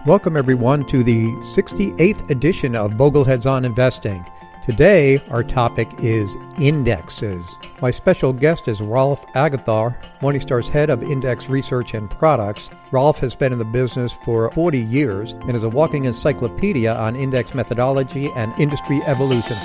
Welcome everyone to the 68th edition of Bogleheads on Investing. Today our topic is indexes. My special guest is Rolf Agathar, Morningstar's head of index research and products. Rolf has been in the business for 40 years and is a walking encyclopedia on index methodology and industry evolution.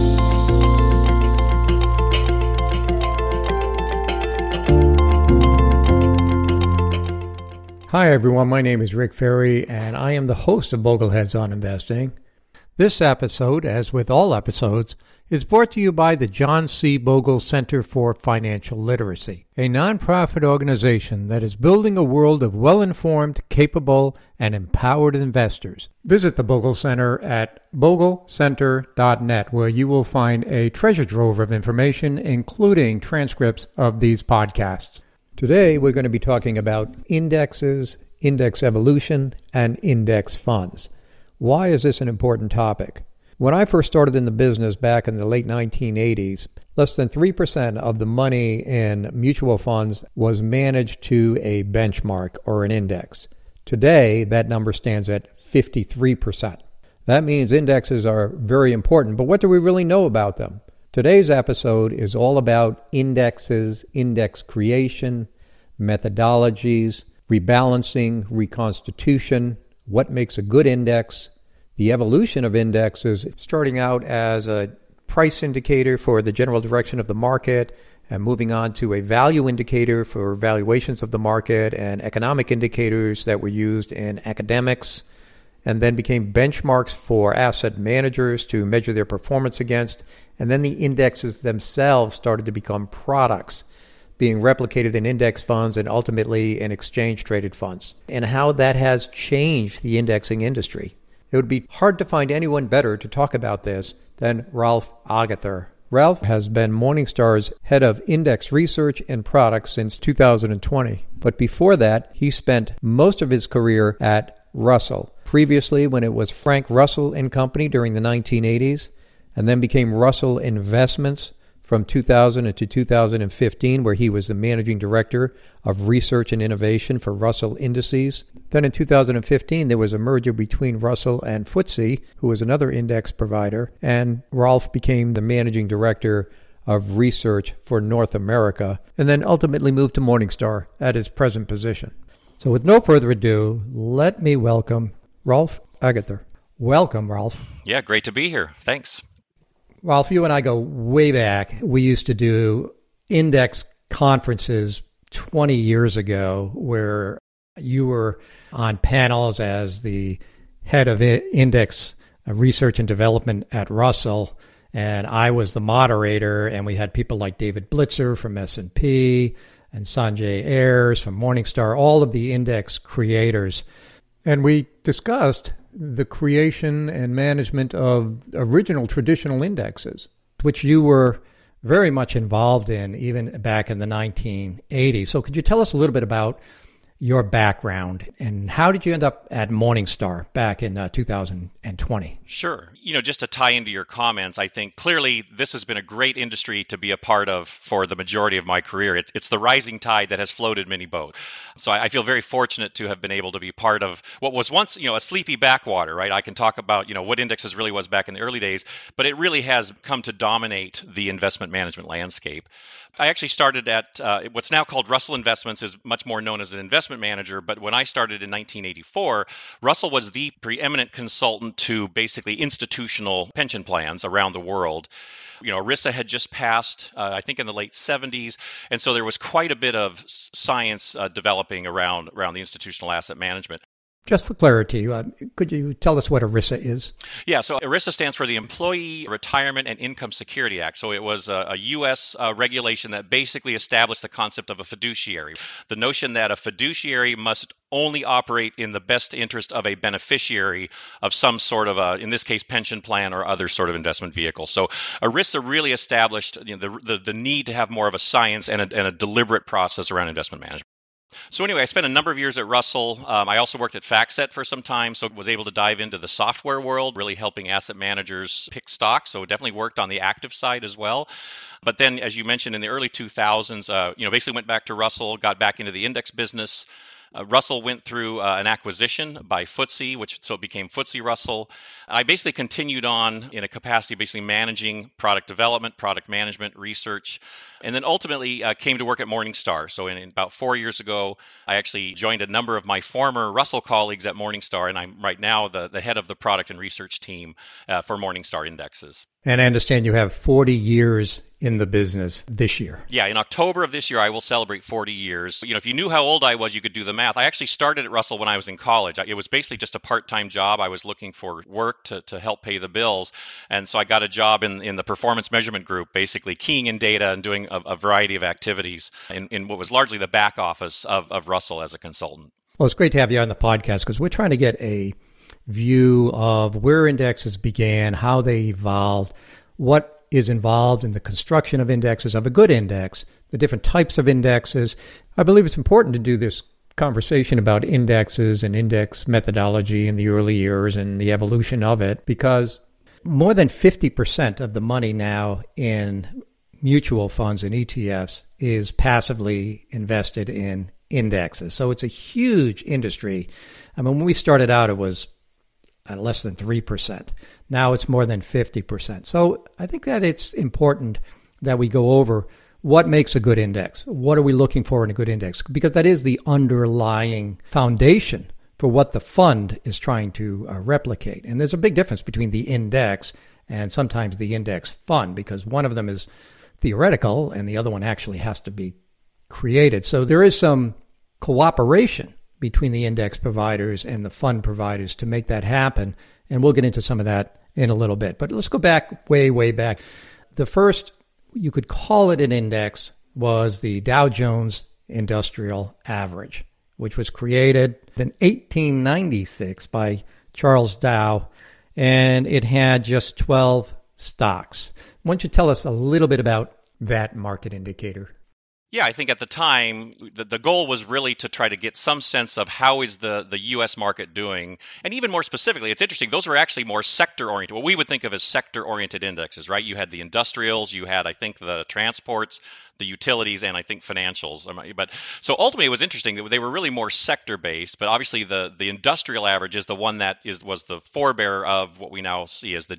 Hi everyone, my name is Rick Ferry and I am the host of Bogleheads on Investing. This episode, as with all episodes, is brought to you by the John C. Bogle Center for Financial Literacy, a nonprofit organization that is building a world of well-informed, capable, and empowered investors. Visit the Bogle Center at boglecenter.net, where you will find a treasure trove of information, including transcripts of these podcasts. Today, we're going to be talking about indexes, index evolution, and index funds. Why is this an important topic? When I first started in the business back in the late 1980s, less than 3% of the money in mutual funds was managed to a benchmark or an index. Today, that number stands at 53%. That means indexes are very important, but what do we really know about them? Today's episode is all about indexes, index creation, methodologies, rebalancing, reconstitution, what makes a good index, the evolution of indexes, starting out as a price indicator for the general direction of the market and moving on to a value indicator for valuations of the market and economic indicators that were used in academics, and then became benchmarks for asset managers to measure their performance against. And then the indexes themselves started to become products being replicated in index funds and ultimately in exchange-traded funds, and how that has changed the indexing industry. It would be hard to find anyone better to talk about this than Rolf Agathar. Rolf has been Morningstar's head of index research and products since 2020. But before that, he spent most of his career at Russell. Previously, when it was Frank Russell and Company during the 1980s, and then became Russell Investments from 2000 to 2015, where he was the managing director of research and innovation for Russell Indices. Then in 2015, there was a merger between Russell and FTSE, who was another index provider, and Rolf became the managing director of research for North America, and then ultimately moved to Morningstar at his present position. So with no further ado, let me welcome Rolf Agathar. Welcome, Rolf. Yeah, great to be here. Thanks. Rolf, you and I go way back. We used to do index conferences 20 years ago where you were on panels as the head of index research and development at Russell, and I was the moderator, and we had people like David Blitzer from S&P and Sanjay Ayers from Morningstar, all of the index creators. And we discussed the creation and management of original traditional indexes, which you were very much involved in even back in the 1980s. So could you tell us a little bit about your background and how did you end up at Morningstar back in 2020? Sure. Just to tie into your comments, I think clearly this has been a great industry to be a part of for the majority of my career. It's the rising tide that has floated many boats. So I feel very fortunate to have been able to be part of what was once, a sleepy backwater, right? I can talk about, what indexes really was back in the early days, but it really has come to dominate the investment management landscape. I actually started at what's now called Russell Investments, is much more known as an investment manager. But when I started in 1984, Russell was the preeminent consultant to basically institutional pension plans around the world. ERISA had just passed, I think in the late 70s. And so there was quite a bit of science developing around the institutional asset management. Just for clarity, could you tell us what ERISA is? Yeah, so ERISA stands for the Employee Retirement and Income Security Act. So it was a U.S. regulation that basically established the concept of a fiduciary. The notion that a fiduciary must only operate in the best interest of a beneficiary of some sort of in this case, pension plan or other sort of investment vehicle. So ERISA really established the need to have more of a science and a deliberate process around investment management. So anyway, I spent a number of years at Russell. I also worked at FactSet for some time, so was able to dive into the software world, really helping asset managers pick stocks. So definitely worked on the active side as well. But then, as you mentioned, in the early 2000s, basically went back to Russell, got back into the index business. Russell went through an acquisition by FTSE, so it became FTSE Russell. I basically continued on in a capacity basically managing product development, product management, research, and then ultimately came to work at Morningstar. So in about 4 years ago, I actually joined a number of my former Russell colleagues at Morningstar, and I'm right now the head of the product and research team for Morningstar Indexes. And I understand you have 40 years in the business this year. Yeah, in October of this year, I will celebrate 40 years. If you knew how old I was, you could do the math. I actually started at Russell when I was in college. It was basically just a part-time job. I was looking for work to help pay the bills. And so I got a job in the performance measurement group, basically keying in data and doing a variety of activities in what was largely the back office of Russell as a consultant. Well, it's great to have you on the podcast because we're trying to get a view of where indexes began, how they evolved, what is involved in the construction of indexes, of a good index, the different types of indexes. I believe it's important to do this conversation about indexes and index methodology in the early years and the evolution of it, because more than 50% of the money now in mutual funds and ETFs is passively invested in indexes. So it's a huge industry. I mean, when we started out, it was less than 3%. Now it's more than 50%. So I think that it's important that we go over what makes a good index. What are we looking for in a good index? Because that is the underlying foundation for what the fund is trying to replicate. And there's a big difference between the index and sometimes the index fund, because one of them is theoretical and the other one actually has to be created. So there is some cooperation between the index providers and the fund providers to make that happen. And we'll get into some of that in a little bit. But let's go back, way back. The first, you could call it an index, was the Dow Jones Industrial Average, which was created in 1896 by Charles Dow, and it had just 12 stocks. Why don't you tell us a little bit about that market indicator? Yeah, I think at the time, the goal was really to try to get some sense of how is the U.S. market doing. And even more specifically, it's interesting, those were actually more sector-oriented, what we would think of as sector-oriented indexes, right? You had the industrials, you had, I think, the transports, the utilities, and I think financials. But so ultimately, it was interesting. They were really more sector-based, but obviously the industrial average is the one that was the forebearer of what we now see as the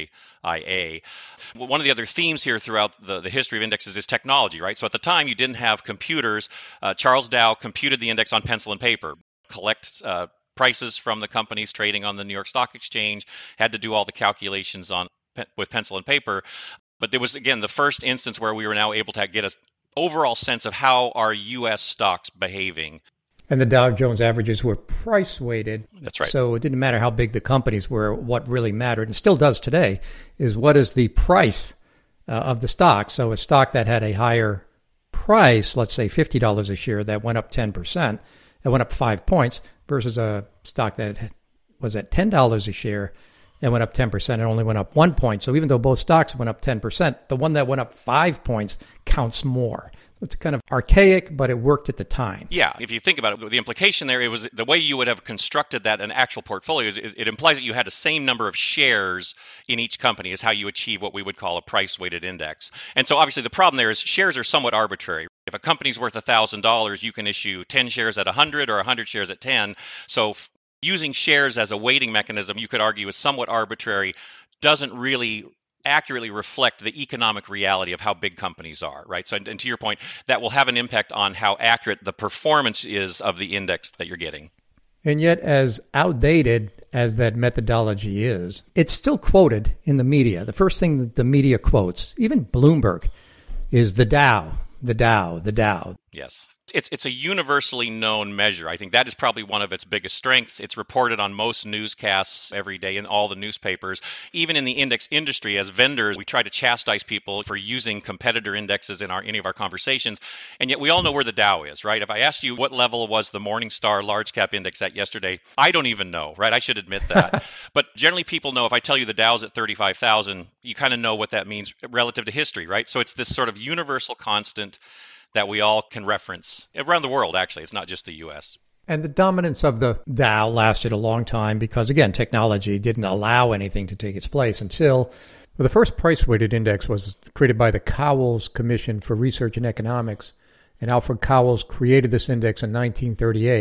DJIA. One of the other themes here throughout the history of indexes is technology, right? So at the time, you didn't have computers. Charles Dow computed the index on pencil and paper, collect prices from the companies trading on the New York Stock Exchange, had to do all the calculations with pencil and paper. But there was, again, the first instance where we were now able to get an overall sense of how are U.S. stocks behaving. And the Dow Jones averages were price-weighted. That's right. So it didn't matter how big the companies were. What really mattered, and still does today, is what is the price of the stock. So a stock that had a higher price, let's say $50 a share, that went up 10%, that went up 5 points, versus a stock that was at $10 a share, and went up 10% and only went up 1 point. So even though both stocks went up 10%, the one that went up 5 points counts more. It's kind of archaic, but it worked at the time. Yeah, if you think about it, the implication there, it was the way you would have constructed that an actual portfolio. It implies that you had the same number of shares in each company is how you achieve what we would call a price-weighted index. And so obviously the problem there is shares are somewhat arbitrary. If a company's worth $1,000, you can issue 10 shares at 100 or 100 shares at 10. So using shares as a weighting mechanism, you could argue, is somewhat arbitrary, doesn't really accurately reflect the economic reality of how big companies are, right? So, and to your point, that will have an impact on how accurate the performance is of the index that you're getting. And yet, as outdated as that methodology is, it's still quoted in the media. The first thing that the media quotes, even Bloomberg, is the Dow, the Dow, the Dow. Yes. It's a universally known measure. I think that is probably one of its biggest strengths. It's reported on most newscasts every day in all the newspapers. Even in the index industry, as vendors, we try to chastise people for using competitor indexes in any of our conversations. And yet we all know where the Dow is, right? If I asked you what level was the Morningstar large cap index at yesterday, I don't even know, right? I should admit that. But generally people know if I tell you the Dow's at 35,000, you kind of know what that means relative to history, right? So it's this sort of universal constant that we all can reference around the world, actually. It's not just the U.S. And the dominance of the Dow lasted a long time because, again, technology didn't allow anything to take its place until the first price-weighted index was created by the Cowles Commission for Research in Economics. And Alfred Cowles created this index in 1938.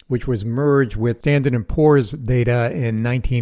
which was merged with Standard & Poor's data in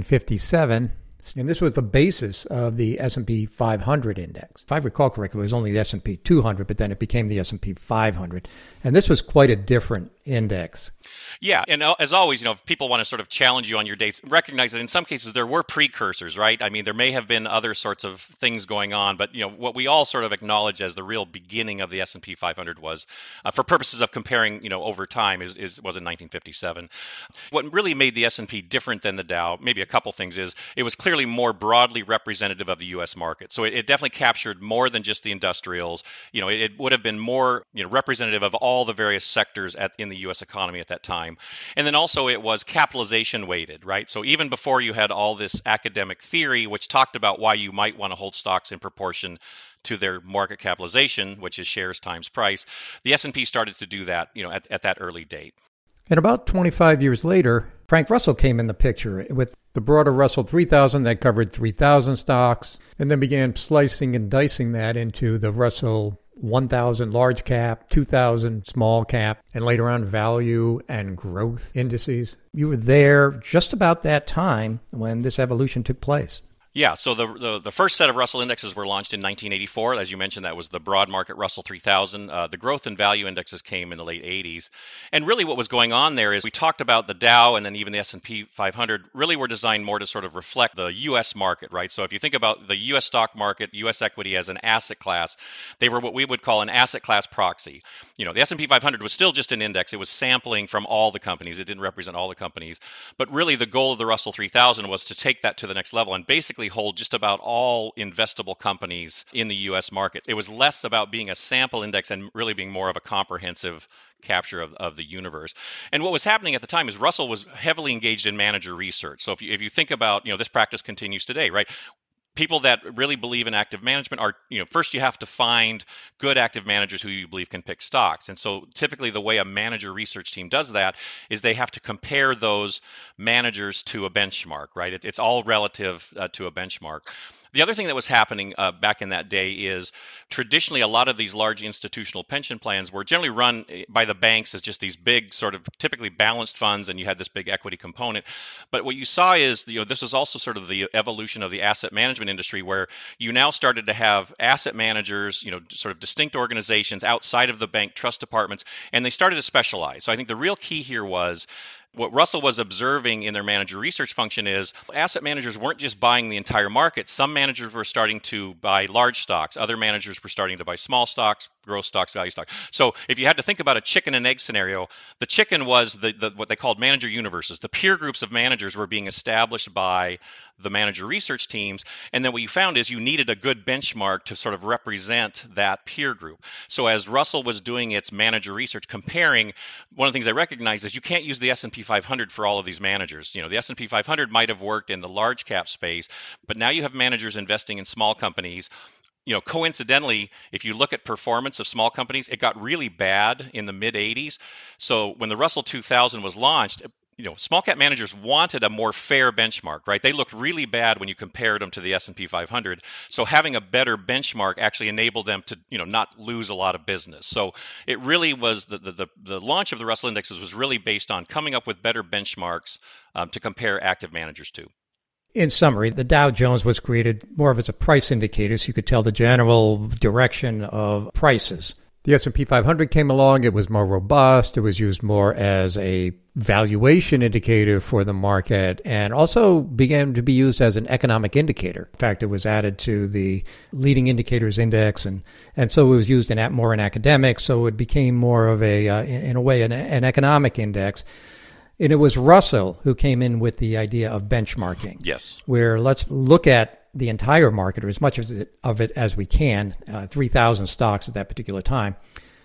1957. And this was the basis of the S&P 500 index. If I recall correctly, it was only the S&P 200, but then it became the S&P 500. And this was quite a different index. Yeah, and as always, if people want to sort of challenge you on your dates, recognize that in some cases there were precursors, right? I mean, there may have been other sorts of things going on, but what we all sort of acknowledge as the real beginning of the S&P 500 was, for purposes of comparing, over time, was in 1957. What really made the S&P different than the Dow, maybe a couple things, is it was clearly more broadly representative of the U.S. market. So it definitely captured more than just the industrials. It would have been more, representative of all the various sectors in the U.S. economy at that time. And then also it was capitalization weighted, right? So even before you had all this academic theory, which talked about why you might want to hold stocks in proportion to their market capitalization, which is shares times price, the S&P started to do that, at that early date. And about 25 years later, Frank Russell came in the picture with the broader Russell 3000 that covered 3,000 stocks, and then began slicing and dicing that into the Russell 1,000 large cap, 2,000 small cap, and later on value and growth indices. You were there just about that time when this evolution took place. Yeah, so the first set of Russell indexes were launched in 1984. As you mentioned, that was the broad market Russell 3000. The growth and value indexes came in the late 80s. And really what was going on there is we talked about the Dow and then even the S&P 500 really were designed more to sort of reflect the U.S. market, right? So if you think about the U.S. stock market, U.S. equity as an asset class, they were what we would call an asset class proxy. The S&P 500 was still just an index. It was sampling from all the companies. It didn't represent all the companies. But really the goal of the Russell 3000 was to take that to the next level and basically hold just about all investable companies in the U.S. market. It was less about being a sample index and really being more of a comprehensive capture of the universe. And what was happening at the time is Russell was heavily engaged in manager research. So if you think about, this practice continues today, right? People that really believe in active management are, first you have to find good active managers who you believe can pick stocks. And so typically the way a manager research team does that is they have to compare those managers to a benchmark, right? It's all relative to a benchmark. The other thing that was happening back in that day is traditionally a lot of these large institutional pension plans were generally run by the banks as just these big sort of typically balanced funds, and you had this big equity component. But what you saw is, this was also sort of the evolution of the asset management industry, where you now started to have asset managers, sort of distinct organizations outside of the bank trust departments, and they started to specialize. So I think the real key here was what Russell was observing in their manager research function is asset managers weren't just buying the entire market. Some managers were starting to buy large stocks. Other managers were starting to buy small stocks, growth stocks, value stocks. So if you had to think about a chicken and egg scenario, the chicken was the what they called manager universes. The peer groups of managers were being established by the manager research teams. And then what you found is you needed a good benchmark to sort of represent that peer group. So as Russell was doing its manager research, comparing, one of the things I recognized is you can't use the S&P 500 for all of these managers. The S&P 500 might have worked in the large cap space, but now you have managers investing in small companies. Coincidentally, if you look at performance of small companies, it got really bad in the mid 80s. So when the Russell 2000 was launched, small cap managers wanted a more fair benchmark, right? They looked really bad when you compared them to the S&P 500. So having a better benchmark actually enabled them to, not lose a lot of business. So it really was the launch of the Russell indexes was really based on coming up with better benchmarks to compare active managers to. In summary, the Dow Jones was created more of as a price indicator, so you could tell the general direction of prices. The S&P 500 came along. It was more robust. It was used more as a valuation indicator for the market, and also began to be used as an economic indicator. In fact, it was added to the leading indicators index, and so it was used more in academics. So it became more of in a way, an economic index. And it was Russell who came in with the idea of benchmarking. Yes. Where let's look at the entire market, or as much of it as we can, 3,000 stocks at that particular time,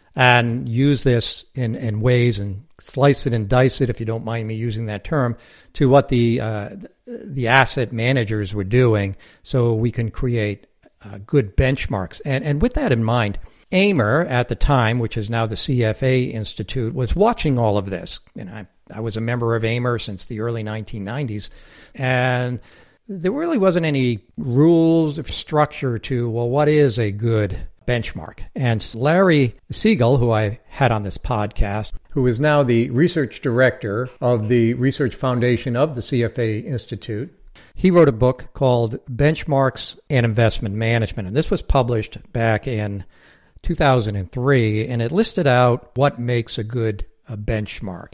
and use this in ways and slice it and dice it, if you don't mind me using that term, to what the asset managers were doing, so we can create good benchmarks. And with that in mind, AIMR at the time, which is now the CFA Institute, was watching all of this. And I was a member of AIMR since the early 1990s, and there really wasn't any rules of structure to, well, what is a good benchmark. And Larry Siegel, who I had on this podcast, who is now the research director of the Research Foundation of the CFA Institute, he wrote a book called Benchmarks and Investment Management. And this was published back in 2003, and it listed out what makes a good benchmark.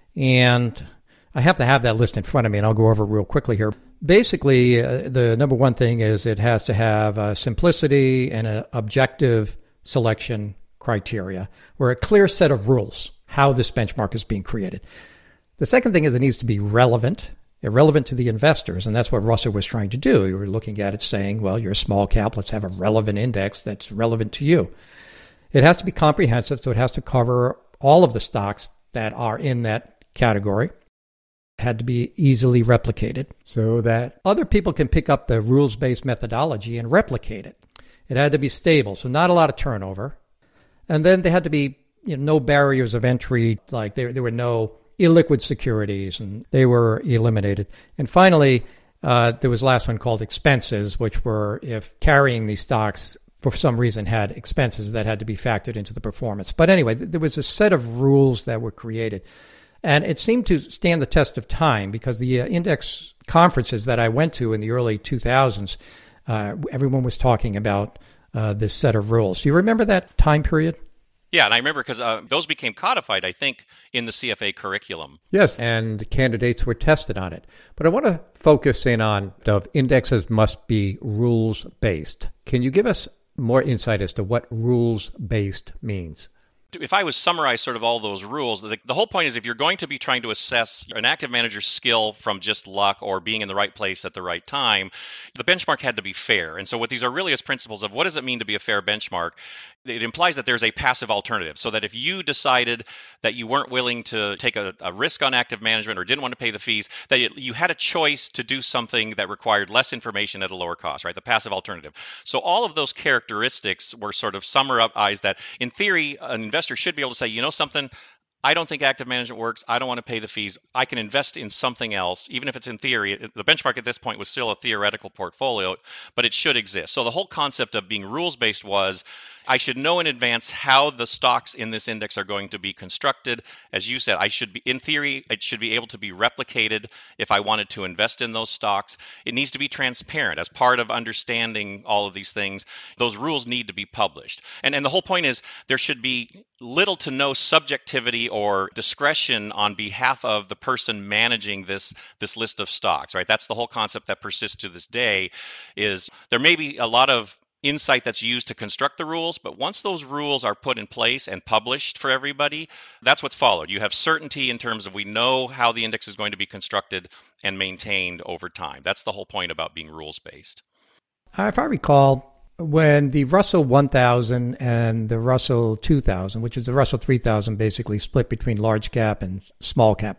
And I have to have that list in front of me, and I'll go over it real quickly here. Basically, the number one thing is it has to have simplicity and an objective selection criteria, or a clear set of rules, how this benchmark is being created. The second thing is it needs to be relevant to the investors, and that's what Russell was trying to do. You were looking at it saying, well, you're a small cap, let's have a relevant index that's relevant to you. It has to be comprehensive, so it has to cover all of the stocks that are in that category. It had to be easily replicated so that other people can pick up the rules-based methodology and replicate it. It had to be stable, so not a lot of turnover. And then there had to be no barriers of entry, like there were no illiquid securities, and they were eliminated. And finally, there was the last one called expenses, which were if carrying these stocks for some reason had expenses that had to be factored into the performance. But anyway, there was a set of rules that were created. And it seemed to stand the test of time because the index conferences that I went to in the early 2000s, everyone was talking about this set of rules. Do you remember that time period? Yeah, and I remember because those became codified, I think, in the CFA curriculum. Yes, and candidates were tested on it. But I want to focus in on indexes must be rules-based. Can you give us more insight as to what rules-based means? If I was summarize sort of all those rules, the whole point is if you're going to be trying to assess an active manager's skill from just luck or being in the right place at the right time, the benchmark had to be fair. And so what these Aurelius principles of what does it mean to be a fair benchmark, it implies that there's a passive alternative. So that if you decided that you weren't willing to take a risk on active management or didn't want to pay the fees, that you had a choice to do something that required less information at a lower cost, right? The passive alternative. So all of those characteristics were sort of summarized that in theory, an investor should be able to say, you know something, I don't think active management works. I don't want to pay the fees. I can invest in something else, even if it's in theory. The benchmark at this point was still a theoretical portfolio, but it should exist. So the whole concept of being rules-based was I should know in advance how the stocks in this index are going to be constructed. As you said, in theory, it should be able to be replicated if I wanted to invest in those stocks. It needs to be transparent. As part of understanding all of these things, those rules need to be published. And the whole point is there should be little to no subjectivity or discretion on behalf of the person managing this list of stocks, right? That's the whole concept that persists to this day. Is there may be a lot of insight that's used to construct the rules, but once those rules are put in place and published for everybody, that's what's followed. You have certainty in terms of we know how the index is going to be constructed and maintained over time. That's the whole point about being rules-based. If I recall, when the Russell 1000 and the Russell 2000, which is the Russell 3000 basically split between large cap and small cap,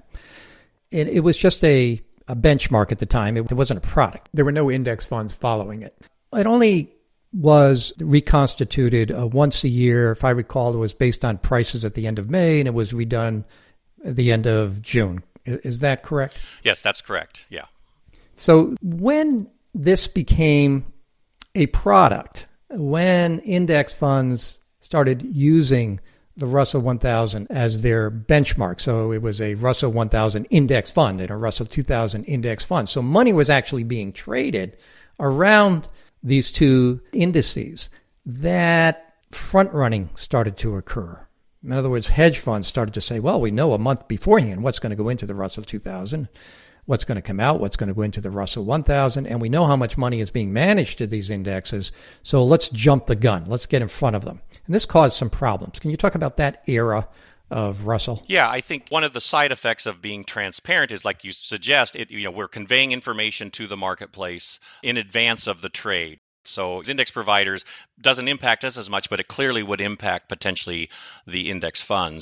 it was just a benchmark at the time. It wasn't a product. There were no index funds following it. It only was reconstituted once a year. If I recall, it was based on prices at the end of May, and it was redone at the end of June. Is that correct? Yes, that's correct. Yeah. So when this became a product, when index funds started using the Russell 1000 as their benchmark, so it was a Russell 1000 index fund and a Russell 2000 index fund. So money was actually being traded around these two indices. That front running started to occur. In other words, hedge funds started to say, well, we know a month beforehand what's going to go into the Russell 2000, what's going to come out, what's going to go into the Russell 1000, and we know how much money is being managed to these indexes, so let's jump the gun. Let's get in front of them. And this caused some problems. Can you talk about that era of Russell? Yeah, I think one of the side effects of being transparent is, like you suggest, we're conveying information to the marketplace in advance of the trade. So index providers doesn't impact us as much, but it clearly would impact potentially the index funds.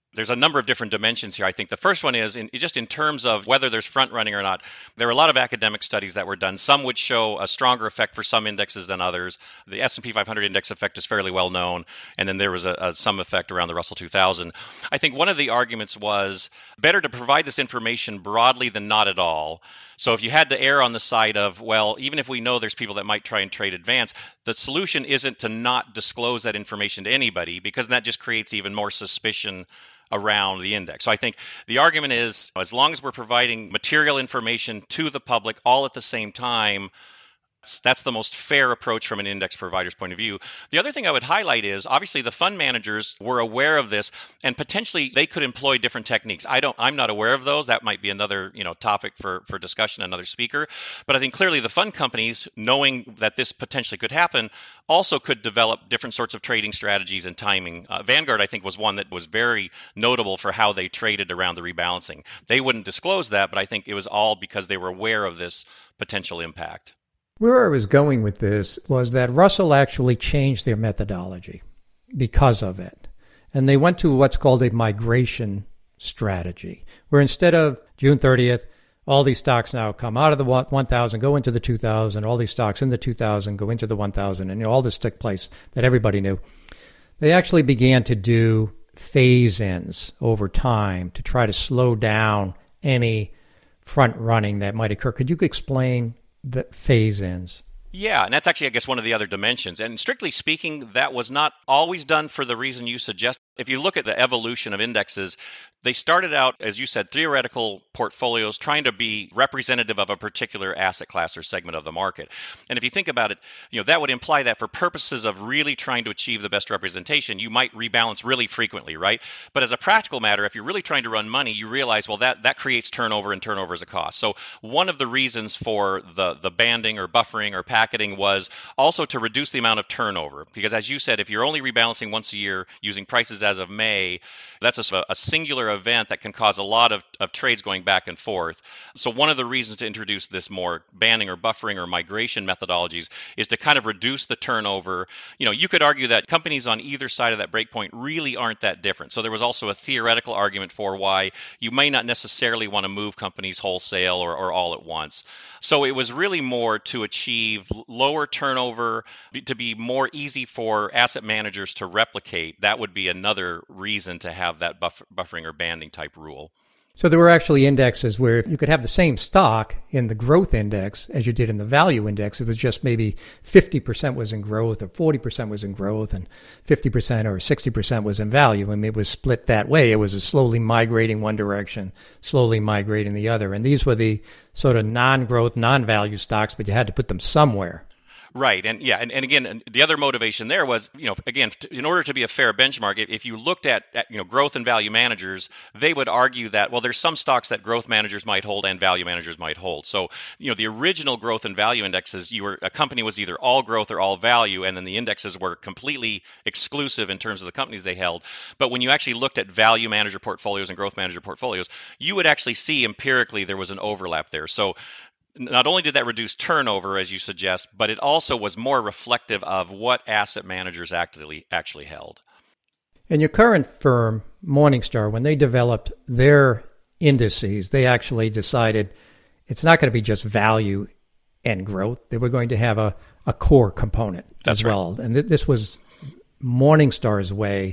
There's a number of different dimensions here. I think the first one is just in terms of whether there's front running or not. There are a lot of academic studies that were done. Some would show a stronger effect for some indexes than others. The S&P 500 index effect is fairly well known, and then there was some effect around the Russell 2000. I think one of the arguments was better to provide this information broadly than not at all. So if you had to err on the side of, well, even if we know there's people that might try and trade advance, the solution isn't to not disclose that information to anybody, because that just creates even more suspicion around the index. So I think the argument is, as long as we're providing material information to the public all at the same time, that's the most fair approach from an index provider's point of view. The other thing I would highlight is, obviously, the fund managers were aware of this, and potentially they could employ different techniques. I'm not aware of those. That might be another topic for discussion, another speaker. But I think clearly the fund companies, knowing that this potentially could happen, also could develop different sorts of trading strategies and timing. Vanguard, I think, was one that was very notable for how they traded around the rebalancing. They wouldn't disclose that, but I think it was all because they were aware of this potential impact. Where I was going with this was that Russell actually changed their methodology because of it. And they went to what's called a migration strategy, where instead of June 30th, all these stocks now come out of the 1,000, go into the 2,000, all these stocks in the 2,000 go into the 1,000, and all this took place that everybody knew. They actually began to do phase-ins over time to try to slow down any front running that might occur. Could you explain the phase-ins? Yeah, and that's actually, I guess, one of the other dimensions. And strictly speaking, that was not always done for the reason you suggest. If you look at the evolution of indexes, they started out, as you said, theoretical portfolios trying to be representative of a particular asset class or segment of the market. And if you think about it, that would imply that for purposes of really trying to achieve the best representation, you might rebalance really frequently, right? But as a practical matter, if you're really trying to run money, you realize, well, that creates turnover, and turnover is a cost. So one of the reasons for the banding or buffering or packeting was also to reduce the amount of turnover. Because as you said, if you're only rebalancing once a year using prices as of May, that's a singular event that can cause a lot of trades going back and forth. So one of the reasons to introduce this more banding or buffering or migration methodologies is to kind of reduce the turnover. You could argue that companies on either side of that breakpoint really aren't that different. So there was also a theoretical argument for why you may not necessarily want to move companies wholesale or all at once. So it was really more to achieve lower turnover, to be more easy for asset managers to replicate. That would be another reason to have that buffering or banding type rule. So there were actually indexes where you could have the same stock in the growth index as you did in the value index. It was just maybe 50% was in growth or 40% was in growth and 50% or 60% was in value. And it was split that way. It was slowly migrating one direction, slowly migrating the other. And these were the sort of non-growth, non-value stocks, but you had to put them somewhere. Right. And yeah, and again, the other motivation there was, again, in order to be a fair benchmark, if you looked at growth and value managers, they would argue that, well, there's some stocks that growth managers might hold and value managers might hold. So, the original growth and value indexes, a company was either all growth or all value, and then the indexes were completely exclusive in terms of the companies they held. But when you actually looked at value manager portfolios and growth manager portfolios, you would actually see empirically there was an overlap there. So not only did that reduce turnover, as you suggest, but it also was more reflective of what asset managers actually held. And your current firm, Morningstar, when they developed their indices, they actually decided it's not going to be just value and growth. They were going to have a core component as well. Right. And this was Morningstar's way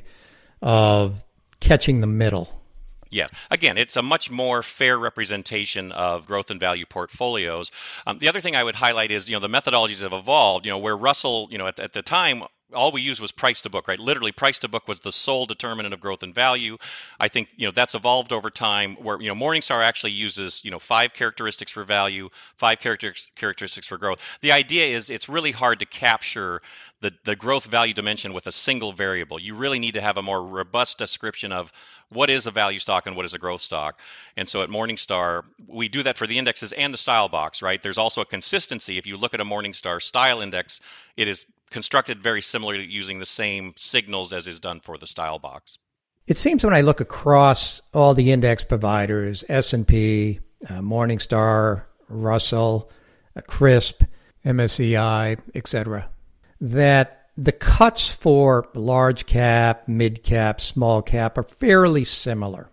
of catching the middle. Yes. Again, it's a much more fair representation of growth and value portfolios. The other thing I would highlight is, the methodologies have evolved, where Russell, at the time, all we used was price to book, right? Literally, price to book was the sole determinant of growth and value. I think, that's evolved over time where, Morningstar actually uses, 5 characteristics for value, 5 characteristics for growth. The idea is it's really hard to capture the growth value dimension with a single variable. You really need to have a more robust description of what is a value stock and what is a growth stock. And so at Morningstar, we do that for the indexes and the style box, right? There's also a consistency. If you look at a Morningstar style index, it is constructed very similarly using the same signals as is done for the style box. It seems when I look across all the index providers, S&P, Morningstar, Russell, CRSP, MSCI, etc., that the cuts for large cap, mid cap, small cap are fairly similar.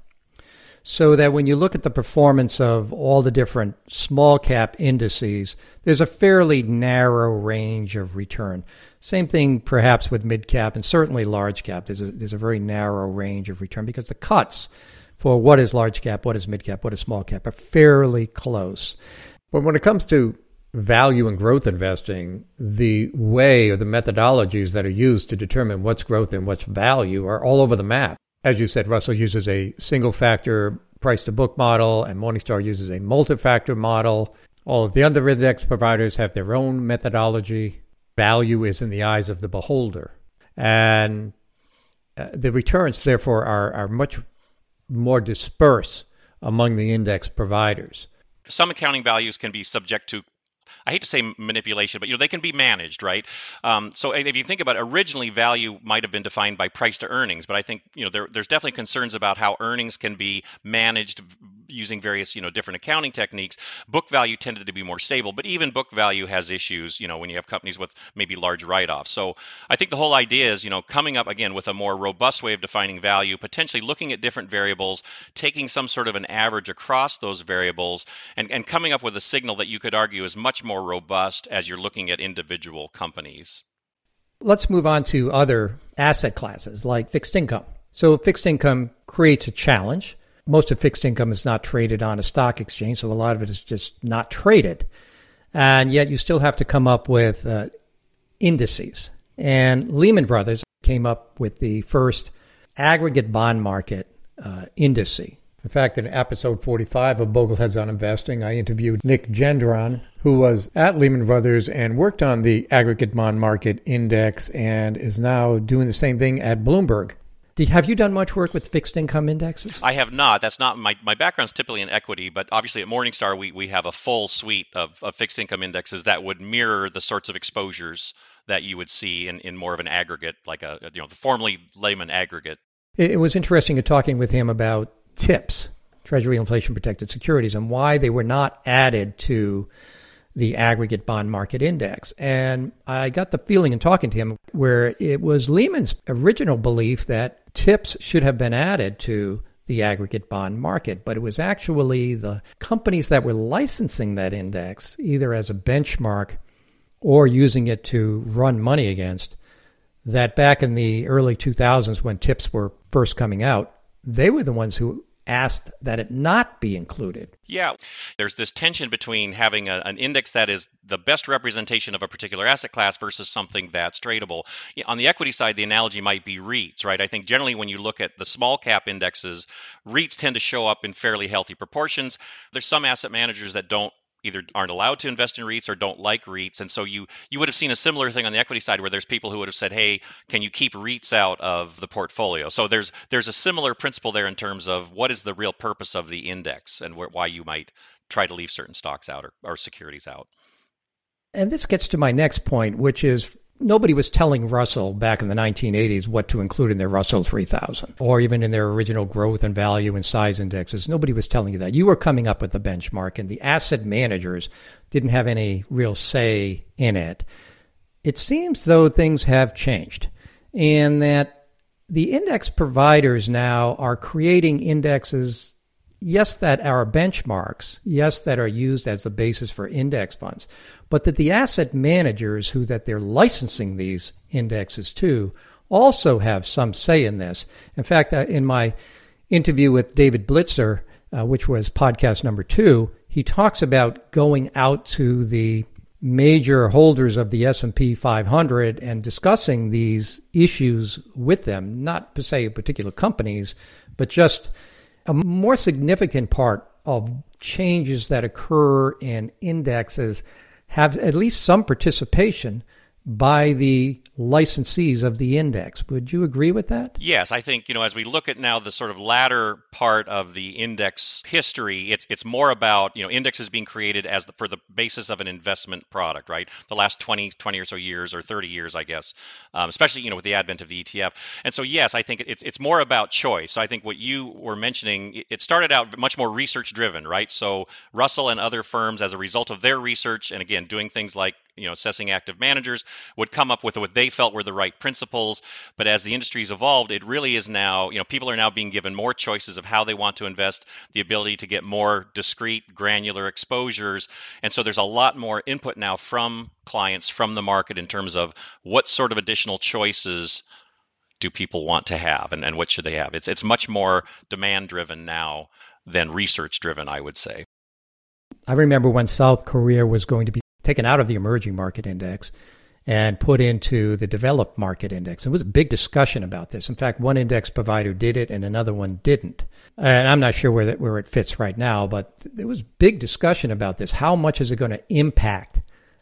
So that when you look at the performance of all the different small cap indices, there's a fairly narrow range of return. Same thing perhaps with mid cap and certainly large cap. There's a very narrow range of return because the cuts for what is large cap, what is mid cap, what is small cap are fairly close. But when it comes to value and growth investing, the way or the methodologies that are used to determine what's growth and what's value are all over the map. As you said, Russell uses a single factor price to book model and Morningstar uses a multi-factor model. All of the other index providers have their own methodology. Value is in the eyes of the beholder. And the returns, therefore, are much more dispersed among the index providers. Some accounting values can be subject to, I hate to say manipulation, but they can be managed, right? So if you think about it, originally value might have been defined by price to earnings, but I think there's definitely concerns about how earnings can be managed using various different accounting techniques. Book value tended to be more stable, but even book value has issues when you have companies with maybe large write-offs. So I think the whole idea is coming up again with a more robust way of defining value, potentially looking at different variables, taking some sort of an average across those variables, and coming up with a signal that you could argue is much more robust as you're looking at individual companies. Let's move on to other asset classes like fixed income. So fixed income creates a challenge. Most of fixed income is not traded on a stock exchange, so a lot of it is just not traded. And yet you still have to come up with indices. And Lehman Brothers came up with the first aggregate bond market indice. In fact, in episode 45 of Bogleheads on Investing, I interviewed Nick Gendron, who was at Lehman Brothers and worked on the aggregate bond market index and is now doing the same thing at Bloomberg. Have you done much work with fixed income indexes? I have not. That's not my background's typically in equity, but obviously at Morningstar we have a full suite of fixed income indexes that would mirror the sorts of exposures that you would see in more of an aggregate, like the formerly Lehman aggregate. It was interesting talking with him about TIPS, Treasury Inflation Protected Securities, and why they were not added to the aggregate bond market index. And I got the feeling in talking to him where it was Lehman's original belief that TIPS should have been added to the aggregate bond market, but it was actually the companies that were licensing that index, either as a benchmark or using it to run money against, that back in the early 2000s when TIPS were first coming out, they were the ones who asked that it not be included. Yeah, there's this tension between having an index that is the best representation of a particular asset class versus something that's tradable. On the equity side, the analogy might be REITs, right? I think generally when you look at the small cap indexes, REITs tend to show up in fairly healthy proportions. There's some asset managers that either aren't allowed to invest in REITs or don't like REITs. And so you would have seen a similar thing on the equity side where there's people who would have said, hey, can you keep REITs out of the portfolio? So there's a similar principle there in terms of what is the real purpose of the index and why you might try to leave certain stocks out or securities out. And this gets to my next point, which is nobody was telling Russell back in the 1980s what to include in their Russell 3000 or even in their original growth and value and size indexes. Nobody was telling you that. You were coming up with the benchmark, and the asset managers didn't have any real say in it. It seems though things have changed and that the index providers now are creating indexes, yes, that are benchmarks, yes, that are used as the basis for index funds, but that the asset managers that they're licensing these indexes to also have some say in this. In fact, in my interview with David Blitzer, which was podcast number 2, he talks about going out to the major holders of the S&P 500 and discussing these issues with them, not per se particular companies, but just a more significant part of changes that occur in indexes have at least some participation by the licensees of the index. Would you agree with that? Yes, I think, as we look at now the sort of latter part of the index history, it's more about, indexes being created for the basis of an investment product, right? The last 20 or so years or 30 years, I guess, especially, with the advent of the ETF. And so, yes, I think it's more about choice. So I think what you were mentioning, it started out much more research driven, right? So Russell and other firms, as a result of their research, and again, doing things like assessing active managers, would come up with what they felt were the right principles. But as the industry's evolved, it really is now, people are now being given more choices of how they want to invest, the ability to get more discrete, granular exposures. And so there's a lot more input now from clients, from the market, in terms of what sort of additional choices do people want to have, and what should they have. It's much more demand driven now than research driven, I would say. I remember when South Korea was going to be taken out of the emerging market index and put into the developed market index. There was a big discussion about this. In fact, one index provider did it and another one didn't. And I'm not sure where it fits right now, but there was big discussion about this. How much is it going to impact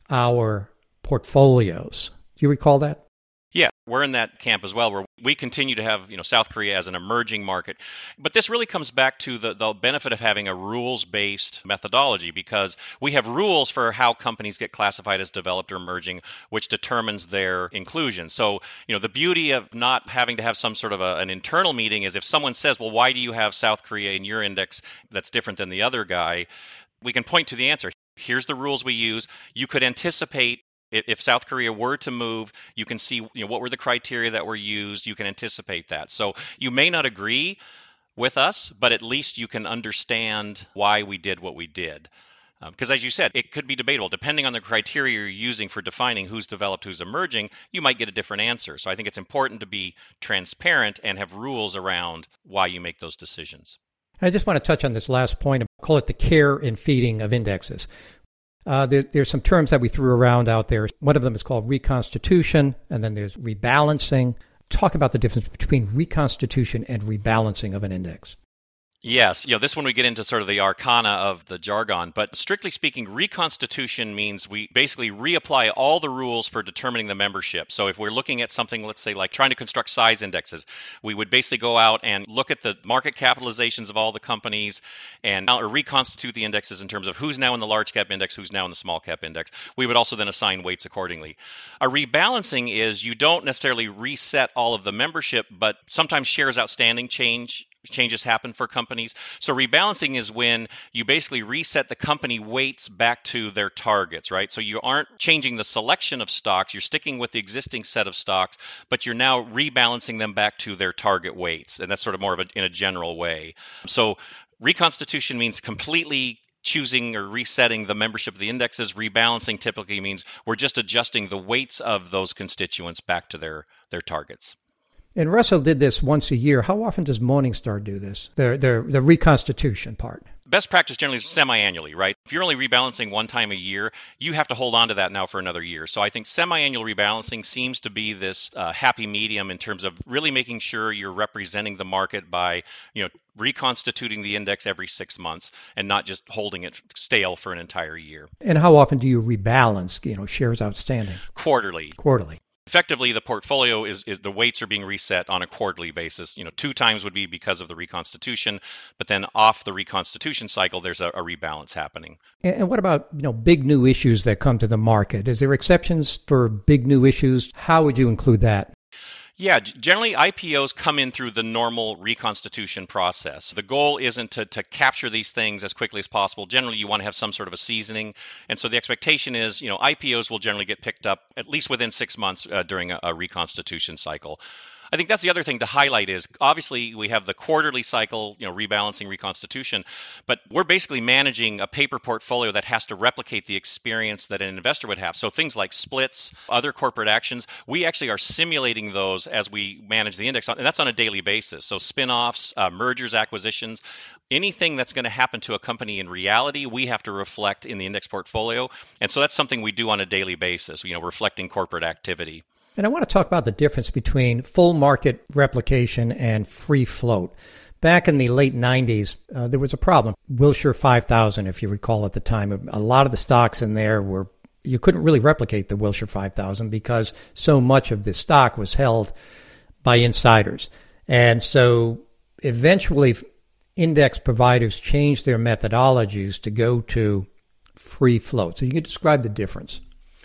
our portfolios? Do you recall that? Yeah, we're in that camp as well, where we continue to have, South Korea as an emerging market. But this really comes back to the benefit of having a rules-based methodology, because we have rules for how companies get classified as developed or emerging, which determines their inclusion. So, the beauty of not having to have some sort of an internal meeting is if someone says, well, why do you have South Korea in your index that's different than the other guy? We can point to the answer. Here's the rules we use. You could anticipate if South Korea were to move, you can see what were the criteria that were used. You can anticipate that. So you may not agree with us, but at least you can understand why we did what we did. Because as you said, it could be debatable. Depending on the criteria you're using for defining who's developed, who's emerging, you might get a different answer. So I think it's important to be transparent and have rules around why you make those decisions. I just want to touch on this last point. Call it the care and feeding of indexes. There's some terms that we threw around out there. One of them is called reconstitution, and then there's rebalancing. Talk about the difference between reconstitution and rebalancing of an index. Yes, this one we get into sort of the arcana of the jargon, but strictly speaking, reconstitution means we basically reapply all the rules for determining the membership. So if we're looking at something, let's say like trying to construct size indexes, we would basically go out and look at the market capitalizations of all the companies and reconstitute the indexes in terms of who's now in the large cap index, who's now in the small cap index. We would also then assign weights accordingly. A rebalancing is you don't necessarily reset all of the membership, but sometimes shares outstanding changes happen for companies. So rebalancing is when you basically reset the company weights back to their targets, right? So you aren't changing the selection of stocks, you're sticking with the existing set of stocks, but you're now rebalancing them back to their target weights. And that's sort of more of in a general way. So reconstitution means completely choosing or resetting the membership of the indexes. Rebalancing typically means we're just adjusting the weights of those constituents back to their targets. And Russell did this once a year. How often does Morningstar do this, the reconstitution part? Best practice generally is semi-annually, right? If you're only rebalancing one time a year, you have to hold on to that now for another year. So I think semi-annual rebalancing seems to be this happy medium in terms of really making sure you're representing the market by, reconstituting the index every 6 months and not just holding it stale for an entire year. And how often do you rebalance, shares outstanding? Quarterly. Effectively, the portfolio is the weights are being reset on a quarterly basis. 2 times would be because of the reconstitution, but then off the reconstitution cycle, there's a rebalance happening. And what about big new issues that come to the market? Is there exceptions for big new issues? How would you include that? Yeah, generally IPOs come in through the normal reconstitution process. The goal isn't to capture these things as quickly as possible. Generally, you want to have some sort of a seasoning. And so the expectation is, IPOs will generally get picked up at least within 6 months during a reconstitution cycle. I think that's the other thing to highlight is obviously we have the quarterly cycle, rebalancing, reconstitution, but we're basically managing a paper portfolio that has to replicate the experience that an investor would have. So things like splits, other corporate actions, we actually are simulating those as we manage the index, and that's on a daily basis. So spin-offs, mergers, acquisitions, anything that's going to happen to a company in reality, we have to reflect in the index portfolio. And so that's something we do on a daily basis, reflecting corporate activity. And I want to talk about the difference between full market replication and free float. Back in the late 90s, there was a problem. Wilshire 5000, if you recall at the time, a lot of the stocks in there you couldn't really replicate the Wilshire 5000 because so much of the stock was held by insiders. And so eventually index providers changed their methodologies to go to free float. So you could describe the difference.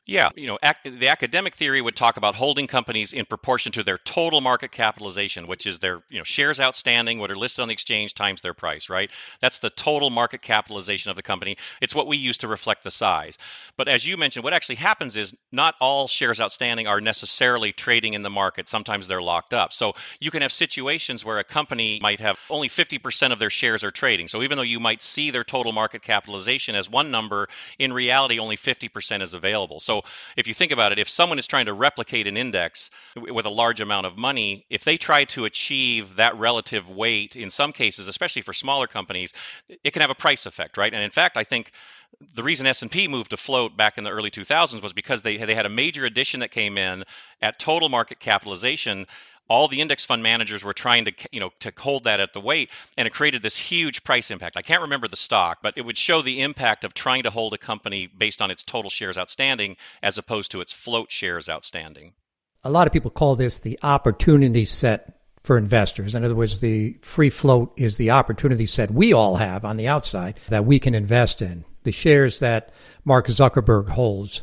Yeah, the academic theory would talk about holding companies in proportion to their total market capitalization, which is their, shares outstanding, what are listed on the exchange times their price, right? That's the total market capitalization of the company. It's what we use to reflect the size. But as you mentioned, what actually happens is not all shares outstanding are necessarily trading in the market. Sometimes they're locked up. So you can have situations where a company might have only 50% of their shares are trading. So even though you might see their total market capitalization as one number, in reality, only 50% is available. So if you think about it, if someone is trying to replicate an index with a large amount of money, if they try to achieve that relative weight, in some cases, especially for smaller companies, it can have a price effect, right? And in fact, I think the reason S&P moved to float back in the early 2000s was because they had a major addition that came in at total market capitalization. All the index fund managers were trying to hold that at the weight, and it created this huge price impact. I can't remember the stock, but it would show the impact of trying to hold a company based on its total shares outstanding as opposed to its float shares outstanding. A lot of people call this the opportunity set for investors. In other words, the free float is the opportunity set we all have on the outside that we can invest in. The shares that Mark Zuckerberg holds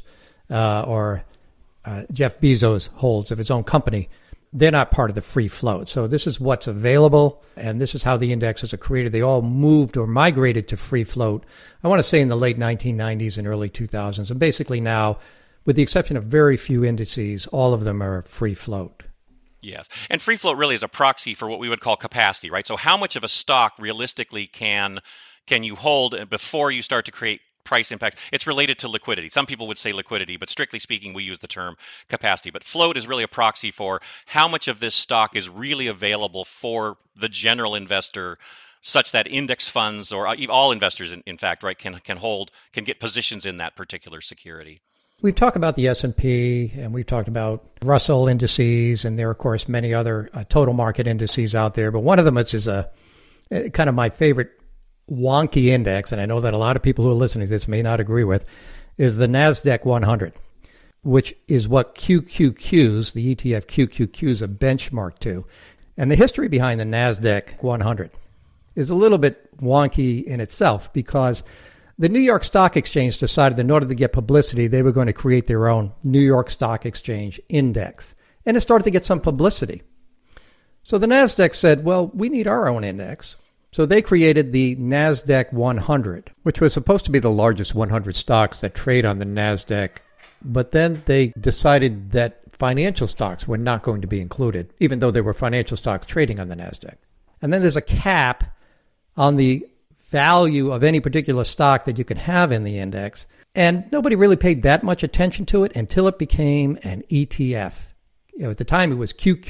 or Jeff Bezos holds of his own company, they're not part of the free float. So this is what's available, and this is how the indexes are created. They all moved or migrated to free float, I want to say in the late 1990s and early 2000s. And basically now, with the exception of very few indices, all of them are free float. Yes. And free float really is a proxy for what we would call capacity, right? So how much of a stock realistically can you hold before you start to create price impacts? It's related to liquidity. Some people would say liquidity, but strictly speaking, we use the term capacity. But float is really a proxy for how much of this stock is really available for the general investor, such that index funds or all investors, in fact, right, can get positions in that particular security. We've talked about the S&P, and we've talked about Russell indices, and there are, of course, many other total market indices out there. But one of them, which is a kind of my favorite wonky index, and I know that a lot of people who are listening to this may not agree with, is the NASDAQ 100, which is what QQQs, the ETF QQQs, are benchmarked to. And the history behind the NASDAQ 100 is a little bit wonky in itself because the New York Stock Exchange decided that in order to get publicity, they were going to create their own New York Stock Exchange index. And it started to get some publicity. So the NASDAQ said, well, we need our own index. So they created the NASDAQ 100, which was supposed to be the largest 100 stocks that trade on the NASDAQ. But then they decided that financial stocks were not going to be included, even though there were financial stocks trading on the NASDAQ. And then there's a cap on the value of any particular stock that you can have in the index. And nobody really paid that much attention to it until it became an ETF. At the time, it was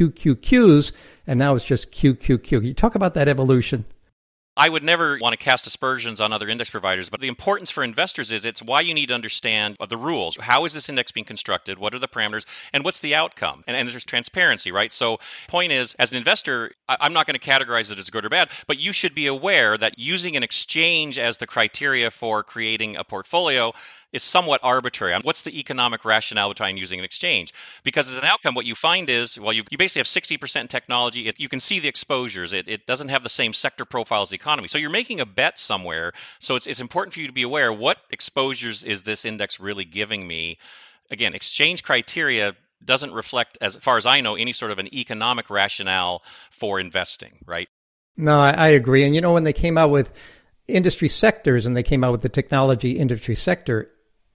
QQQQs, and now it's just QQQ. Can you talk about that evolution? I would never want to cast aspersions on other index providers, but the importance for investors is it's why you need to understand the rules. How is this index being constructed? What are the parameters? And what's the outcome? And there's transparency, right? So point is, as an investor, I'm not going to categorize it as good or bad, but you should be aware that using an exchange as the criteria for creating a portfolio is somewhat arbitrary. What's the economic rationale behind using an exchange? Because as an outcome, what you find is, well, you basically have 60% technology. You can see the exposures. It doesn't have the same sector profile as the economy. So you're making a bet somewhere. So it's important for you to be aware, what exposures is this index really giving me? Again, exchange criteria doesn't reflect, as far as I know, any sort of an economic rationale for investing, right? No, I agree. And when they came out with industry sectors and they came out with the technology industry sector